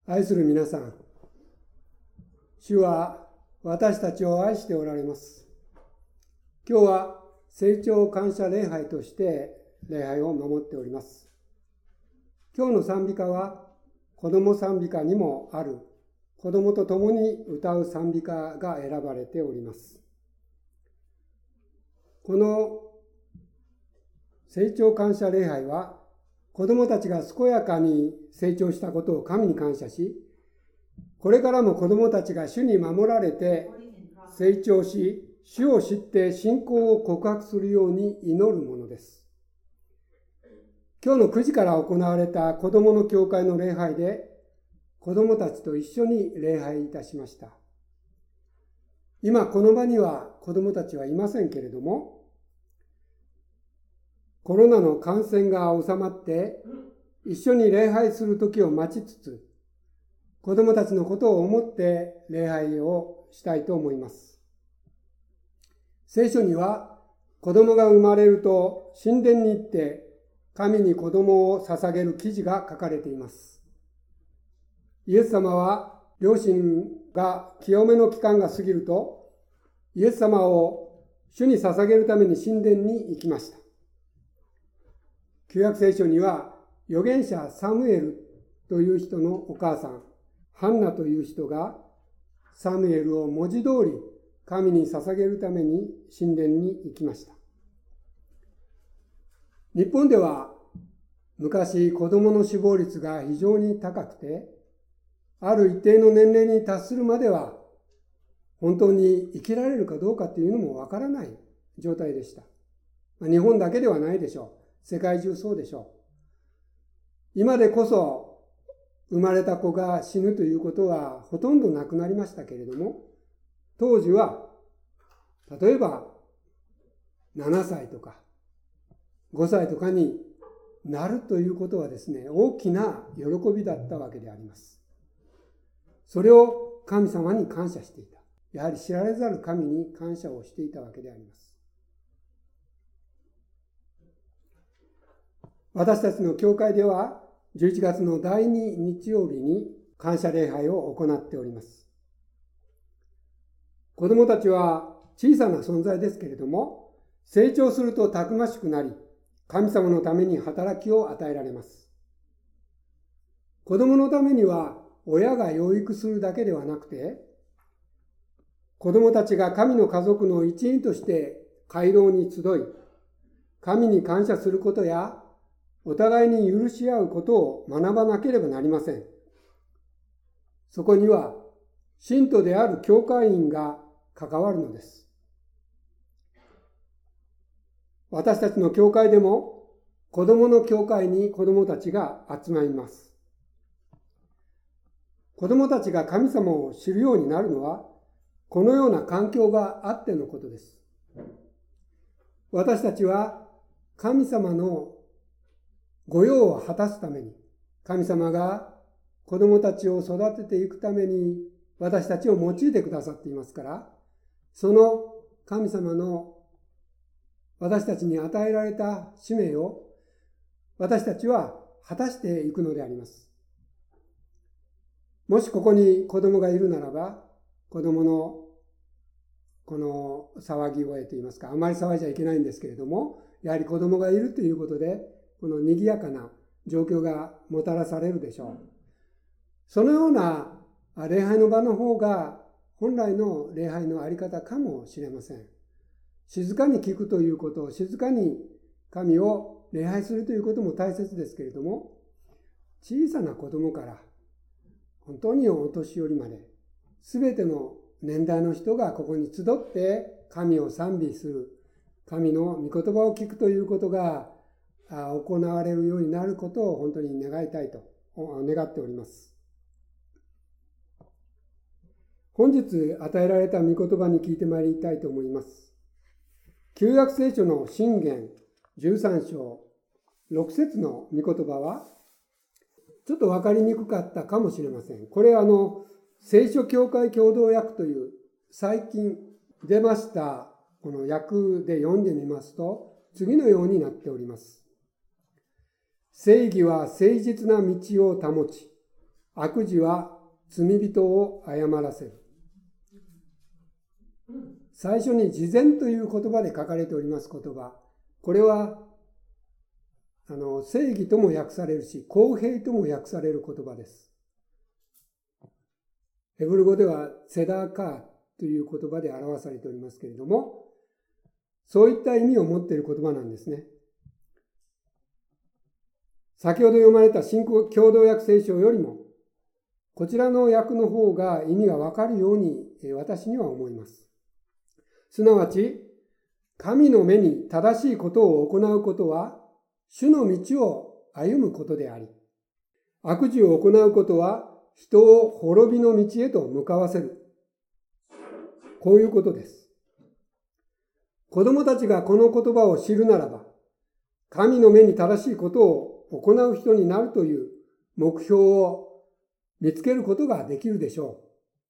愛する皆さん、主は私たちを愛しておられます。今日は成長感謝礼拝として礼拝を守っております。今日の賛美歌は子供賛美歌にもある子供と共に歌う賛美歌が選ばれております。この成長感謝礼拝は子供たちが健やかに成長したことを神に感謝し、これからも子供たちが主に守られて成長し、主を知って信仰を告白するように祈るものです。今日の9時から行われた子供の教会の礼拝で、子供たちと一緒に礼拝いたしました。今この場には子供たちはいませんけれども、コロナの感染が収まって一緒に礼拝する時を待ちつつ、子供たちのことを思って礼拝をしたいと思います。聖書には子供が生まれると神殿に行って神に子供を捧げる記事が書かれています。イエス様は両親が清めの期間が過ぎるとイエス様を主に捧げるために神殿に行きました。旧約聖書には預言者サムエルという人のお母さんハンナという人がサムエルを文字通り神に捧げるために神殿に行きました。日本では昔子供の死亡率が非常に高くて、ある一定の年齢に達するまでは本当に生きられるかどうかというのもわからない状態でした。日本だけではないでしょう。世界中そうでしょう。今でこそ生まれた子が死ぬということはほとんどなくなりましたけれども、当時は例えば7歳とか5歳とかになるということはですね、大きな喜びだったわけであります。それを神様に感謝していた。やはり知られざる神に感謝をしていたわけであります。私たちの教会では11月の第2日曜日に感謝礼拝を行っております。子供たちは小さな存在ですけれども、成長するとたくましくなり、神様のために働きを与えられます。子供のためには親が養育するだけではなくて、子供たちが神の家族の一員として街道に集い、神に感謝することやお互いに許し合うことを学ばなければなりません。そこには信徒である教会員が関わるのです。私たちの教会でも子供の教会に子供たちが集まります。子供たちが神様を知るようになるのはこのような環境があってのことです。私たちは神様の御用を果たすために、神様が子供たちを育てていくために私たちを用いてくださっていますから、その神様の私たちに与えられた使命を私たちは果たしていくのであります。もしここに子供がいるならば、子供のこの騒ぎ声といいますか、あまり騒いじゃいけないんですけれども、やはり子供がいるということで、この賑やかな状況がもたらされるでしょう。そのような礼拝の場の方が本来の礼拝のあり方かもしれません。静かに聞くということ、静かに神を礼拝するということも大切ですけれども、小さな子供から本当にお年寄りまで、すべての年代の人がここに集って神を賛美する、神の御言葉を聞くということが行われるようになることを本当に願いたいと願っております。本日与えられた御言葉に聞いてまいりたいと思います。旧約聖書の箴言13章6節の御言葉はちょっと分かりにくかったかもしれません。これ聖書教会共同訳という最近出ましたこの訳で読んでみますと次のようになっております。正義は誠実な道を保ち、 悪事は罪人を謝らせる。最初に慈善という言葉で書かれております言葉。これは正義とも訳されるし、公平とも訳される言葉です。ヘブル語ではセダーカーという言葉で表されておりますけれども、そういった意味を持っている言葉なんですね。先ほど読まれた新共同訳聖書よりも、こちらの訳の方が意味がわかるように私には思います。すなわち、神の目に正しいことを行うことは、主の道を歩むことであり、悪事を行うことは、人を滅びの道へと向かわせる。こういうことです。子供たちがこの言葉を知るならば、神の目に正しいことを行う人になるという目標を見つけることができるでしょ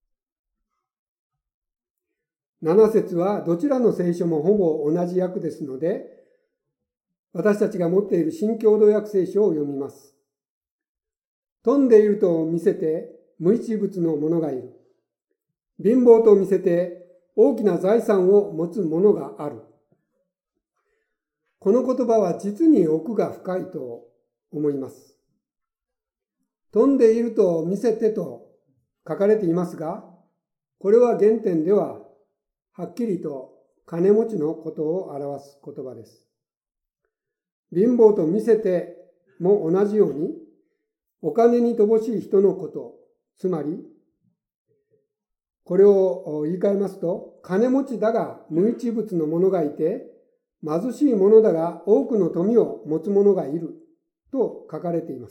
う。7節はどちらの聖書もほぼ同じ訳ですので、私たちが持っている新共同訳聖書を読みます。富んでいると見せて無一物の者がいる。貧乏と見せて大きな財産を持つ者がある。この言葉は実に奥が深いと思います。富んでいると見せてと書かれていますが、これは原点でははっきりと金持ちのことを表す言葉です。貧乏と見せても同じように、お金に乏しい人のこと、つまり、これを言い換えますと、金持ちだが無一物の者がいて、貧しい者だが多くの富を持つ者がいると書かれています。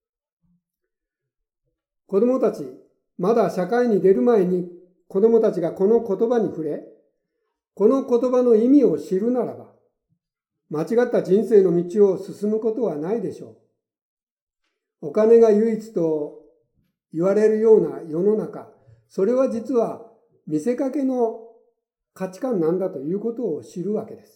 子供たち、まだ社会に出る前に子供たちがこの言葉に触れ、この言葉の意味を知るならば、間違った人生の道を進むことはないでしょう。お金が唯一と言われるような世の中、それは実は見せかけの価値観なんだということを知るわけです。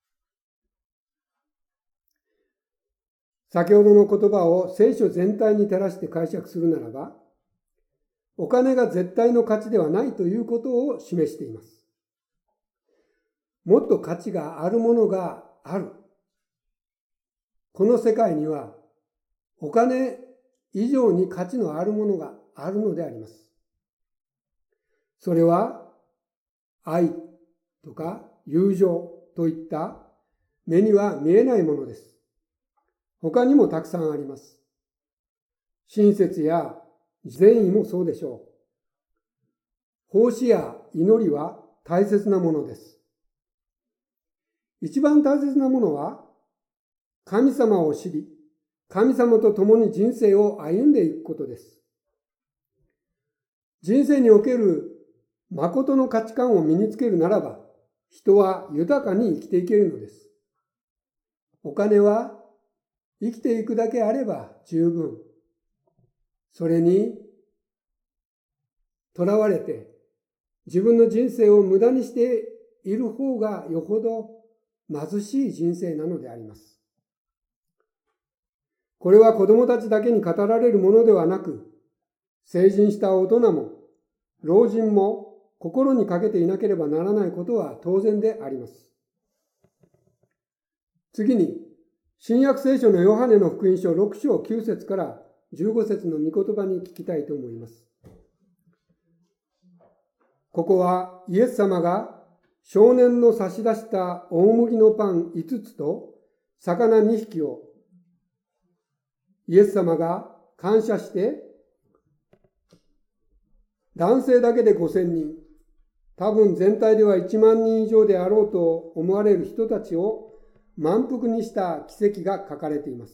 先ほどの言葉を聖書全体に照らして解釈するならば、お金が絶対の価値ではないということを示しています。もっと価値があるものがある。この世界にはお金以上に価値のあるものがあるのであります。それは愛とか友情といった目には見えないものです。他にもたくさんあります。親切や善意もそうでしょう。奉仕や祈りは大切なものです。一番大切なものは神様を知り、神様と共に人生を歩んでいくことです。人生における誠の価値観を身につけるならば、人は豊かに生きていけるのです。お金は生きていくだけあれば十分。それにとらわれて自分の人生を無駄にしている方がよほど貧しい人生なのであります。これは子供たちだけに語られるものではなく、成人した大人も老人も心にかけていなければならないことは当然であります。次に、新約聖書のヨハネの福音書6章9節から15節の御言葉に聞きたいと思います。ここはイエス様が少年の差し出した大麦のパン5つと魚2匹をイエス様が感謝して男性だけで5000人、多分全体では1万人以上であろうと思われる人たちを満腹にした奇跡が書かれています。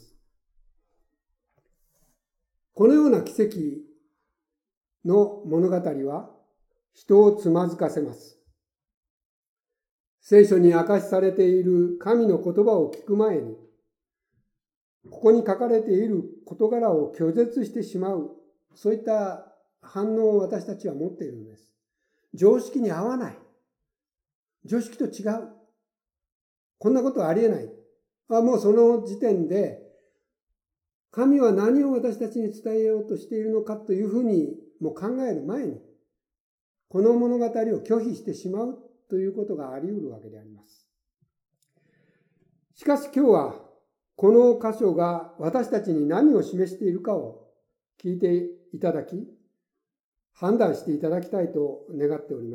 このような奇跡の物語は人をつまずかせます。聖書に明かしされている神の言葉を聞く前に、ここに書かれている事柄を拒絶してしまう、そういった反応を私たちは持っているんです。常識に合わない。常識と違う。こんなことはありえない。もうその時点で神は何を私たちに伝えようとしているのかというふうにも考える前に、この物語を拒否してしまうということがあり得るわけであります。しかし今日はこの箇所が私たちに何を示しているかを聞いていただき、判断していただきたいと願っております。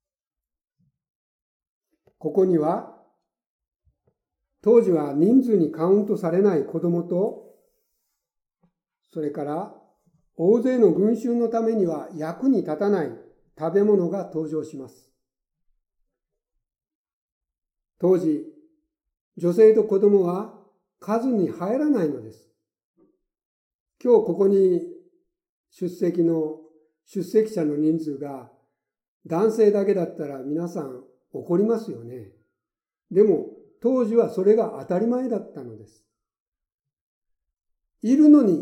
ここには、当時は人数にカウントされない子供と、それから大勢の群衆のためには役に立たない食べ物が登場します。当時、女性と子供は数に入らないのです。今日ここに出席者の人数が男性だけだったら皆さん怒りますよね。でも当時はそれが当たり前だったのです。いるのに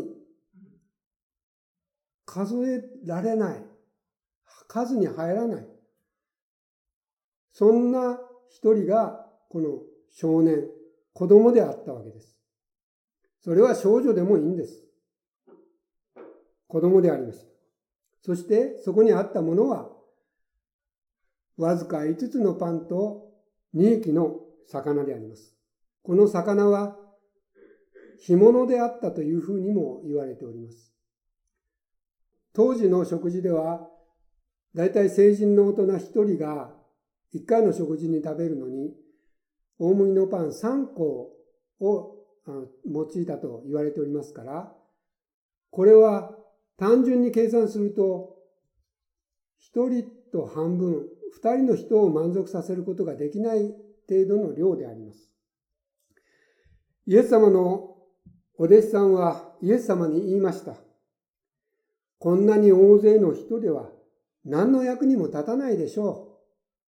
数えられない、数に入らない、そんな一人がこの少年、子供であったわけです。それは少女でもいいんです。子供でありました。そしてそこにあったものはわずか5つのパンと2匹の魚であります。この魚は干物であったというふうにも言われております。当時の食事ではだいたい成人の大人1人が1回の食事に食べるのに大麦のパン3個を用いたと言われておりますから、これは単純に計算すると1人と半分、2人の人を満足させることができない程度の量であります。イエス様のお弟子さんはイエス様に言いました。こんなに大勢の人では何の役にも立たないでしょ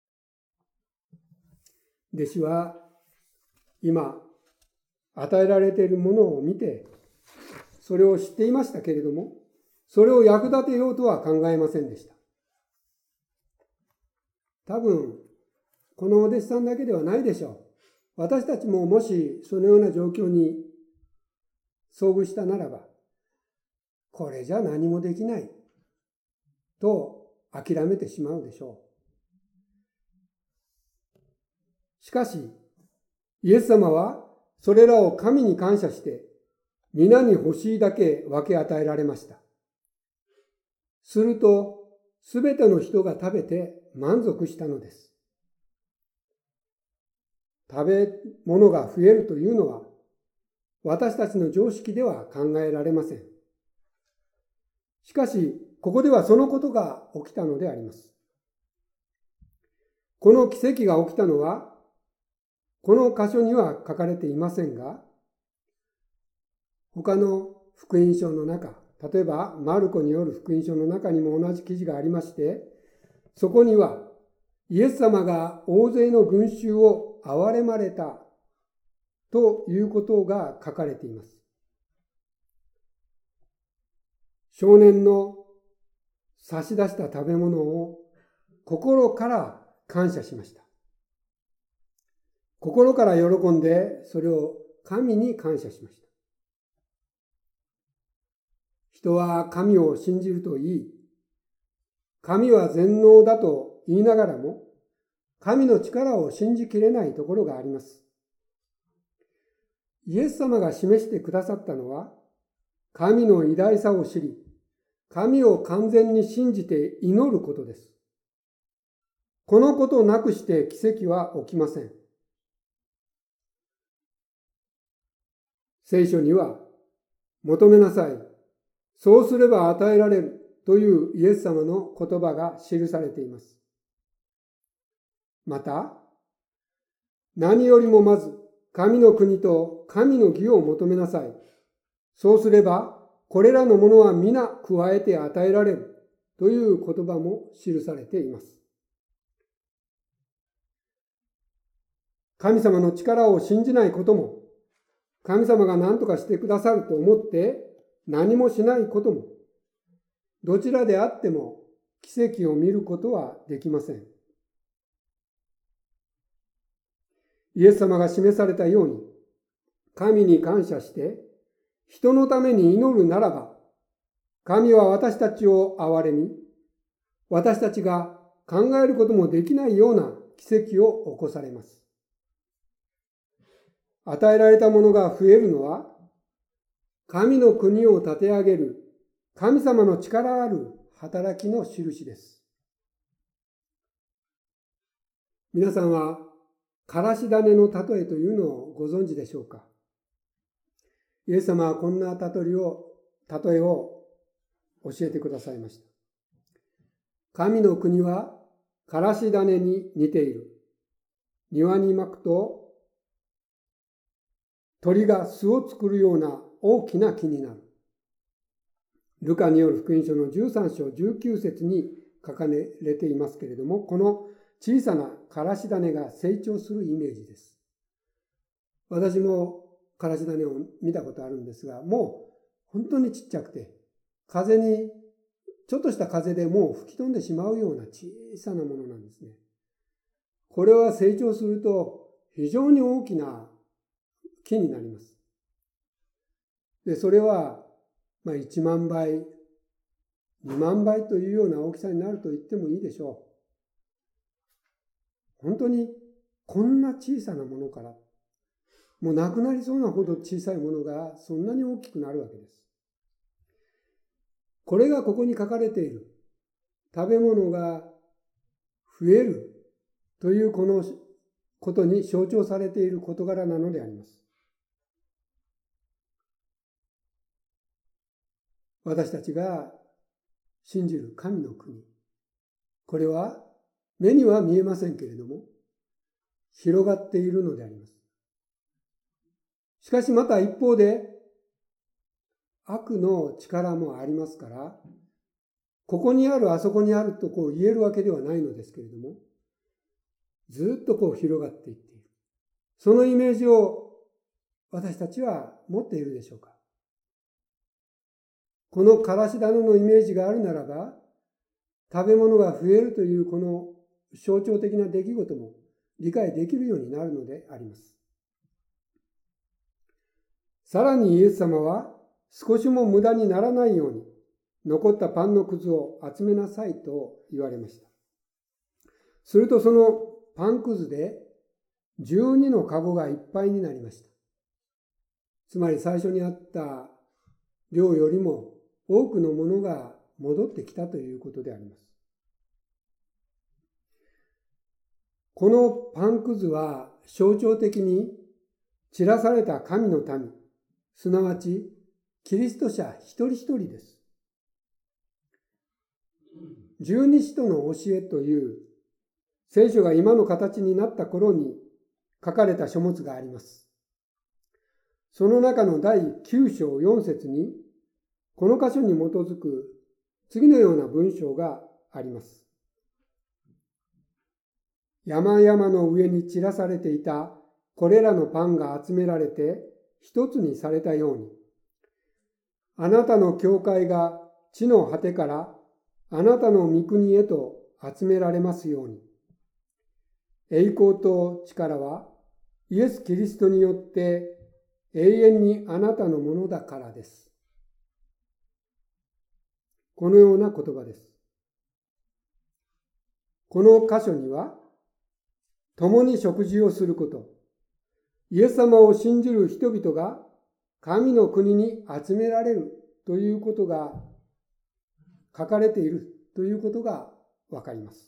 う。弟子は今与えられているものを見て、それを知っていましたけれども、それを役立てようとは考えませんでした。多分、このお弟子さんだけではないでしょう。私たちももしそのような状況に遭遇したならば、これじゃ何もできないと諦めてしまうでしょう。しかし、イエス様はそれらを神に感謝して、皆に欲しいだけ分け与えられました。すると、すべての人が食べて満足したのです。食べ物が増えるというのは、私たちの常識では考えられません。しかし、ここではそのことが起きたのであります。この奇跡が起きたのは、この箇所には書かれていませんが、他の福音書の中、例えばマルコによる福音書の中にも同じ記事がありまして、そこにはイエス様が大勢の群衆を憐れまれたということが書かれています。少年の差し出した食べ物を心から感謝しました。心から喜んでそれを神に感謝しました。人は神を信じるといい、神は全能だと言いながらも、神の力を信じきれないところがあります。イエス様が示してくださったのは、神の偉大さを知り、神を完全に信じて祈ることです。このことなくして奇跡は起きません。聖書には、求めなさい、そうすれば与えられるというイエス様の言葉が記されています。また、何よりもまず神の国と神の義を求めなさい。そうすればこれらのものは皆加えて与えられるという言葉も記されています。神様の力を信じないことも、神様が何とかしてくださると思って何もしないことも、どちらであっても奇跡を見ることはできません。イエス様が示されたように、神に感謝して人のために祈るならば、神は私たちを憐れみ、私たちが考えることもできないような奇跡を起こされます。与えられたものが増えるのは、神の国を立て上げる神様の力ある働きの印です。皆さんは、からし種の例えというのをご存知でしょうか。イエス様はこんな例えを教えてくださいました。神の国はからし種に似ている。庭にまくと鳥が巣を作るような大きな木になる。ルカによる福音書の13章19節に書かれていますけれども、この小さなからし種が成長するイメージです。私もからし種を見たことあるんですが、もう本当にちっちゃくて、ちょっとした風でもう吹き飛んでしまうような小さなものなんですね。これは成長すると非常に大きな木になります。で、それは1万倍、2万倍というような大きさになると言ってもいいでしょう。本当にこんな小さなものから、もうなくなりそうなほど小さいものがそんなに大きくなるわけです。これがここに書かれている食べ物が増えるというこのことに象徴されている事柄なのであります。私たちが信じる神の国、これは目には見えませんけれども広がっているのであります。しかしまた一方で悪の力もありますから、ここにあるあそこにあると言えるわけではないのですけれども、ずっと広がっていっている。そのイメージを私たちは持っているでしょうか。このからし種のイメージがあるならば、食べ物が増えるというこの象徴的な出来事も理解できるようになるのであります。さらにイエス様は少しも無駄にならないように残ったパンのくずを集めなさいと言われました。するとそのパンくずで12のカゴがいっぱいになりました。つまり最初にあった量よりも多くのものが戻ってきたということであります。このパンくずは象徴的に散らされた神の民、すなわちキリスト者一人一人です。十二使徒の教えという聖書が今の形になった頃に書かれた書物があります。その中の第9章4節にこの箇所に基づく次のような文章があります。山々の上に散らされていたこれらのパンが集められて一つにされたように、あなたの教会が地の果てからあなたの御国へと集められますように。栄光と力はイエス・キリストによって永遠にあなたのものだからです。このような言葉です。この箇所には、共に食事をすること、イエス様を信じる人々が神の国に集められるということが書かれているということがわかります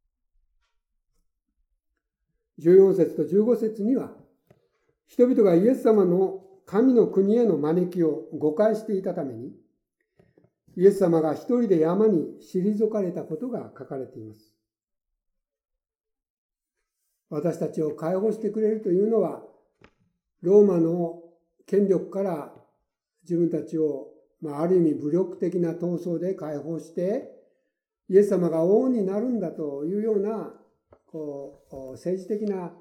。14節と15節には、人々がイエス様の神の国への招きを誤解していたために、イエス様が一人で山に退かれたことが書かれています。私たちを解放してくれるというのは、ローマの権力から自分たちを、ある意味武力的な闘争で解放して、イエス様が王になるんだというような政治的な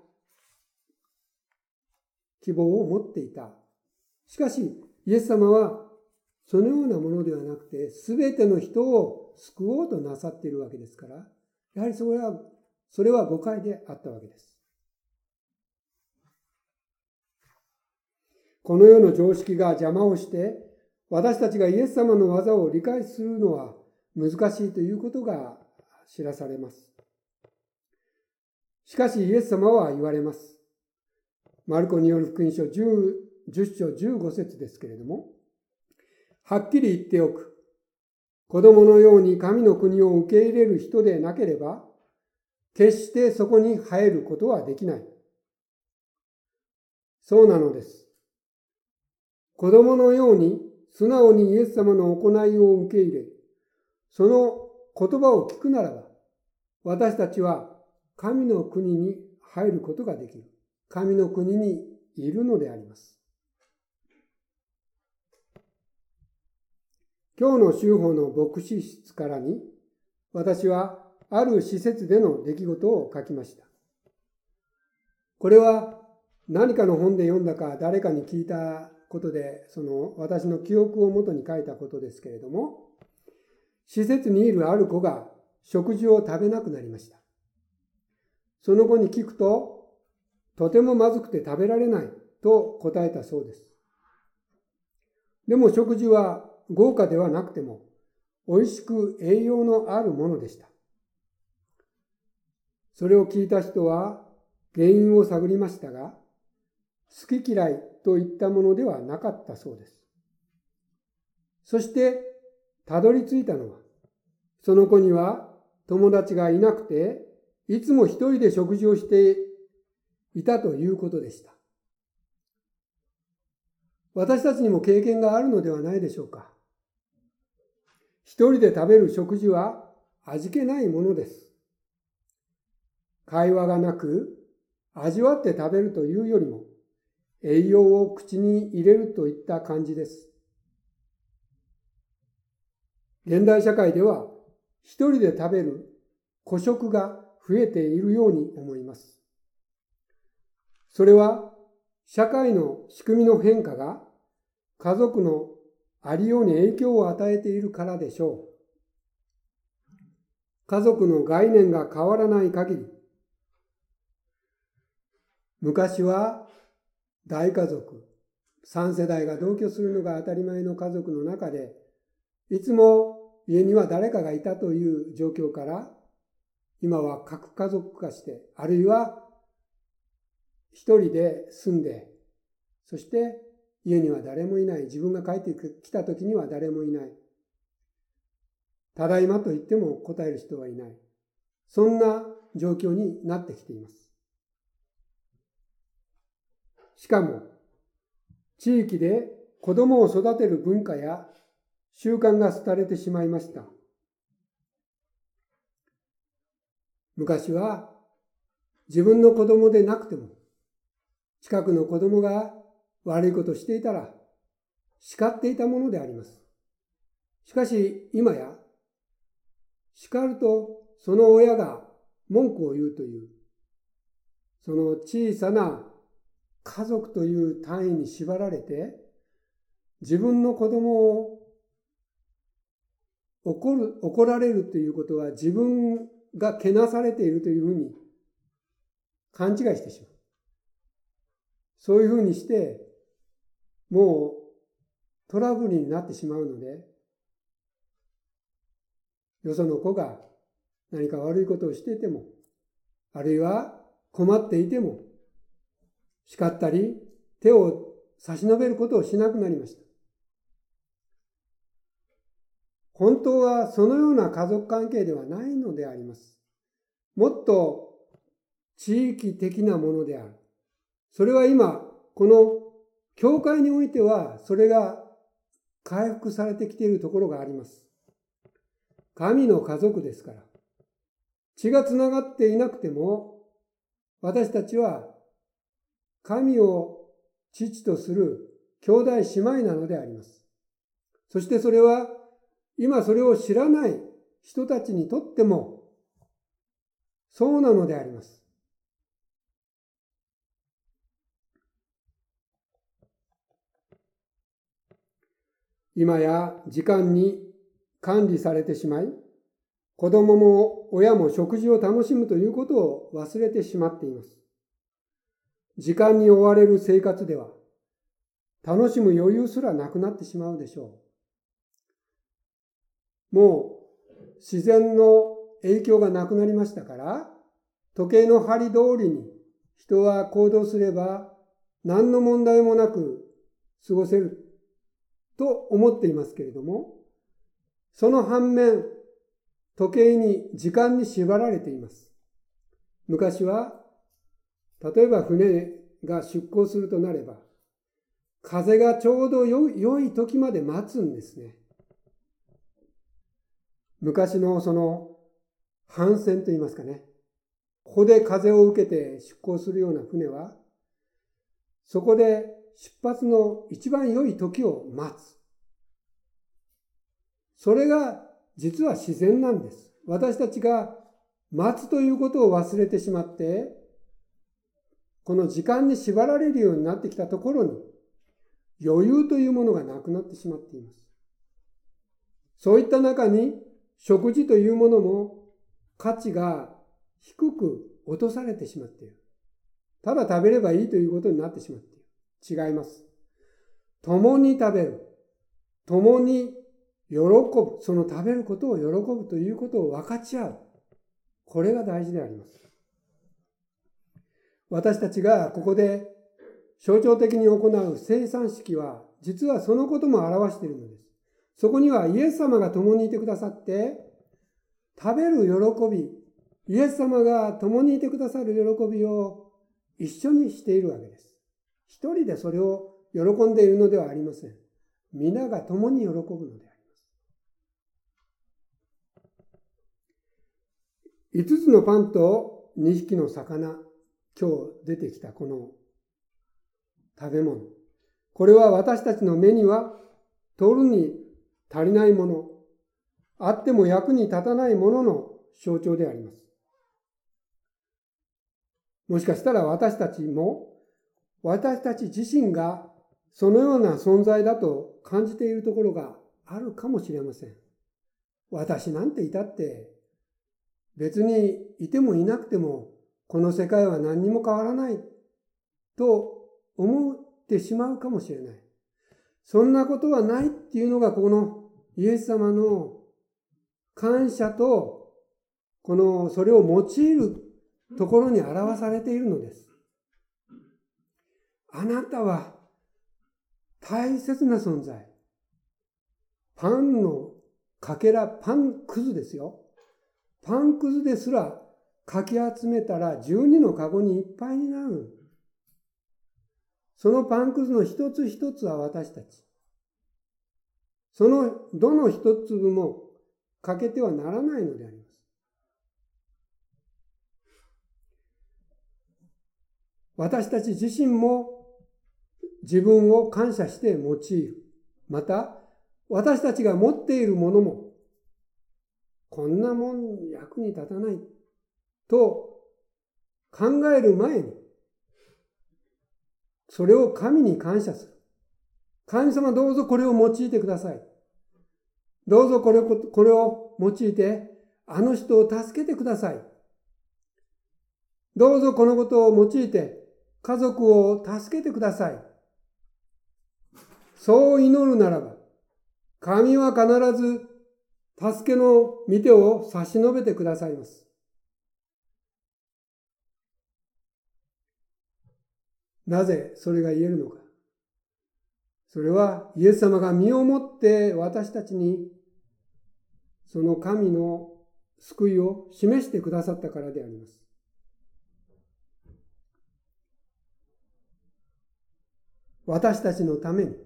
希望を持っていた。しかし、イエス様はそのようなものではなくて、すべての人を救おうとなさっているわけですから、やはりそれは誤解であったわけです。 この世の常識が邪魔をして、私たちがイエス様の技を理解するのは難しいということが知らされます。しかしイエス様は言われます。マルコによる福音書10章15節ですけれども、はっきり言っておく。子供のように神の国を受け入れる人でなければ、決してそこに入ることはできない。そうなのです。子供のように素直にイエス様の行いを受け入れ、その言葉を聞くならば、私たちは神の国に入ることができる。神の国にいるのであります。今日の修法の牧師室からに、私はある施設での出来事を書きました。これは何かの本で読んだか誰かに聞いたことで、私の記憶をもとに書いたことですけれども、施設にいるある子が食事を食べなくなりました。その子に聞くと、とてもまずくて食べられないと答えたそうです。でも食事は豪華ではなくても、美味しく栄養のあるものでした。それを聞いた人は原因を探りましたが、好き嫌いといったものではなかったそうです。そしてたどり着いたのは、その子には友達がいなくて、いつも一人で食事をしていたということでした。私たちにも経験があるのではないでしょうか。一人で食べる食事は味気ないものです。会話がなく、味わって食べるというよりも、栄養を口に入れるといった感じです。現代社会では、一人で食べる個食が増えているように思います。それは、社会の仕組みの変化が家族のありように影響を与えているからでしょう。家族の概念が変わらない限り、昔は大家族、3世代が同居するのが当たり前の家族の中で、いつも家には誰かがいたという状況から、今は核家族化して、あるいは一人で住んで、そして家には誰もいない。自分が帰ってきた時には誰もいない。ただいまと言っても答える人はいない。そんな状況になってきています。しかも、地域で子供を育てる文化や習慣が廃れてしまいました。昔は自分の子供でなくても、近くの子供が悪いことをしていたら叱っていたものであります。しかし今や、叱るとその親が文句を言うという、その小さな家族という単位に縛られて、自分の子供を怒られるということは自分がけなされているというふうに勘違いしてしまう。そういうふうにして、もうトラブルになってしまうので、よその子が何か悪いことをしていても、あるいは困っていても、叱ったり手を差し伸べることをしなくなりました。本当はそのような家族関係ではないのであります。もっと地域的なものである。それは今、この教会においてはそれが回復されてきているところがあります。神の家族ですから。血がつながっていなくても、私たちは神を父とする兄弟姉妹なのであります。そしてそれは今それを知らない人たちにとってもそうなのであります。今や時間に管理されてしまい、子供も親も食事を楽しむということを忘れてしまっています。時間に追われる生活では、 楽しむ余裕すらなくなってしまうでしょう。もう自然の影響がなくなりましたから、時計の針通りに人は行動すれば何の問題もなく過ごせると思っていますけれども、その反面、時計に時間に縛られています。昔は、例えば船が出港するとなれば、風がちょうど良い時まで待つんですね。昔のその帆船といいますかね、ここで風を受けて出港するような船は、そこで出発の一番良い時を待つ。それが実は自然なんです。私たちが待つということを忘れてしまって、この時間に縛られるようになってきたところに、余裕というものがなくなってしまっています。そういった中に、食事というものも価値が低く落とされてしまっている。ただ食べればいいということになってしまっている。違います。共に食べる。共に喜ぶ。その食べることを喜ぶということを分かち合う。これが大事であります。私たちがここで象徴的に行う聖餐式は、実はそのことも表しているのです。そこにはイエス様が共にいてくださって、食べる喜び、イエス様が共にいてくださる喜びを一緒にしているわけです。一人でそれを喜んでいるのではありません。皆が共に喜ぶのであります。5つのパンと2匹の魚、今日出てきたこの食べ物。これは私たちの目には取るに足りないもの、あっても役に立たないものの象徴であります。もしかしたら私たち自身がそのような存在だと感じているところがあるかもしれません。私なんていたって別にいてもいなくてもこの世界は何にも変わらないと思ってしまうかもしれない。そんなことはないっていうのがこのイエス様の感謝とそれを用いるところに表されているのです。あなたは大切な存在。パンのかけら、パンくずですよ。パンくずですらかき集めたら12のカゴにいっぱいになる。そのパンくずの一つ一つは私たち。そのどの一粒も欠けてはならないのであります。私たち自身も自分を感謝して用いる。また、私たちが持っているものも、こんなもん役に立たないと考える前に、それを神に感謝する。神様どうぞこれを用いてください。どうぞこれを用いて、あの人を助けてください。どうぞこのことを用いて、家族を助けてください。そう祈るならば、神は必ず助けの御手を差し伸べてくださいます。なぜそれが言えるのか。それはイエス様が身をもって私たちにその神の救いを示してくださったからであります。私たちのために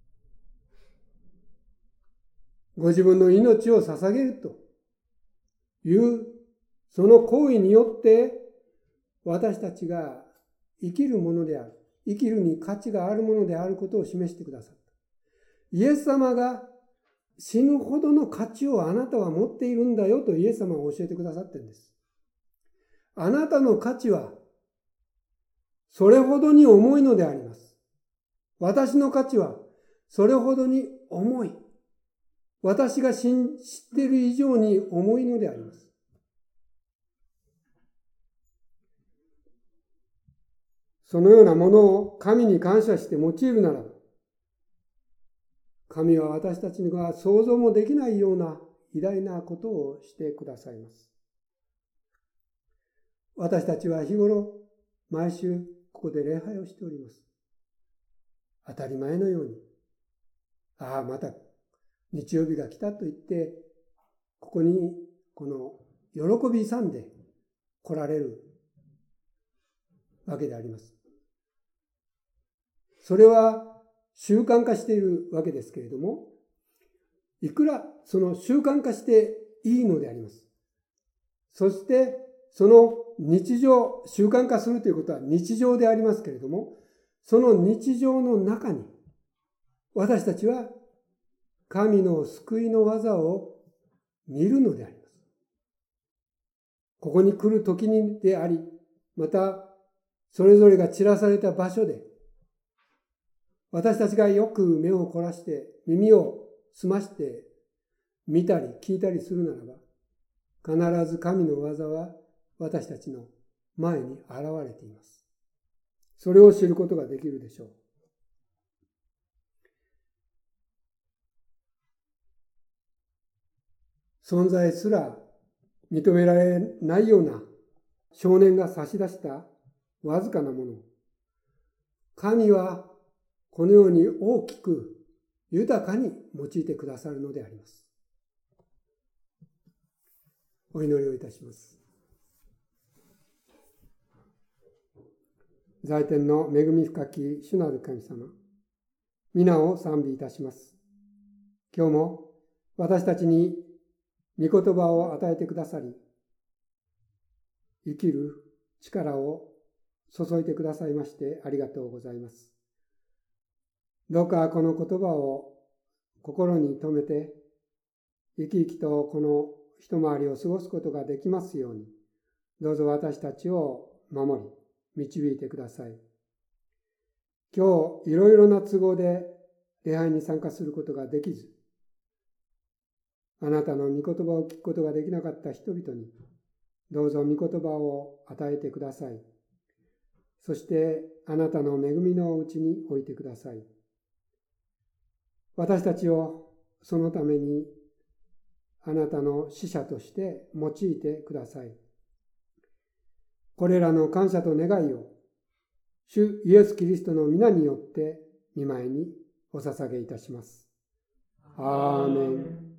ご自分の命を捧げるというその行為によって私たちが生きるものである、生きるに価値があるものであることを示してくださった。イエス様が死ぬほどの価値をあなたは持っているんだよとイエス様は教えてくださっているんです。あなたの価値はそれほどに重いのであります。私の価値はそれほどに重い。私が知っている以上に重いのであります。そのようなものを神に感謝して用いるならば、 神は私たちが想像もできないような偉大なことをしてくださいます。私たちは日頃、毎週ここで礼拝をしております。当たり前のように、また日曜日が来たと言って、ここにこの喜び勇んで来られるわけであります。それは習慣化しているわけですけれども、いくらその習慣化していいのであります。そしてその日常、習慣化するということは日常でありますけれども、その日常の中に私たちは神の救いの技を見るのであります。ここに来る時にであり、またそれぞれが散らされた場所で、私たちがよく目を凝らして耳を澄まして見たり聞いたりするならば、必ず神の技は私たちの前に現れています。それを知ることができるでしょう。存在すら認められないような少年が差し出したわずかなもの、神はこのように大きく豊かに用いてくださるのであります。お祈りをいたします。在天の恵み深き主なる神様、皆を賛美いたします。今日も私たちに御言葉を与えてくださり、生きる力を注いでくださいましてありがとうございます。どうかこの言葉を心に留めて、生き生きとこの一回りを過ごすことができますように、どうぞ私たちを守り、導いてください。今日いろいろな都合で礼拝に参加することができず、あなたの御言葉を聞くことができなかった人々に、どうぞ御言葉を与えてください。そしてあなたの恵みのうちに置いてください。私たちをそのためにあなたの使者として用いてください。これらの感謝と願いを主イエス・キリストの皆によって御前にお捧げいたします。アーメン。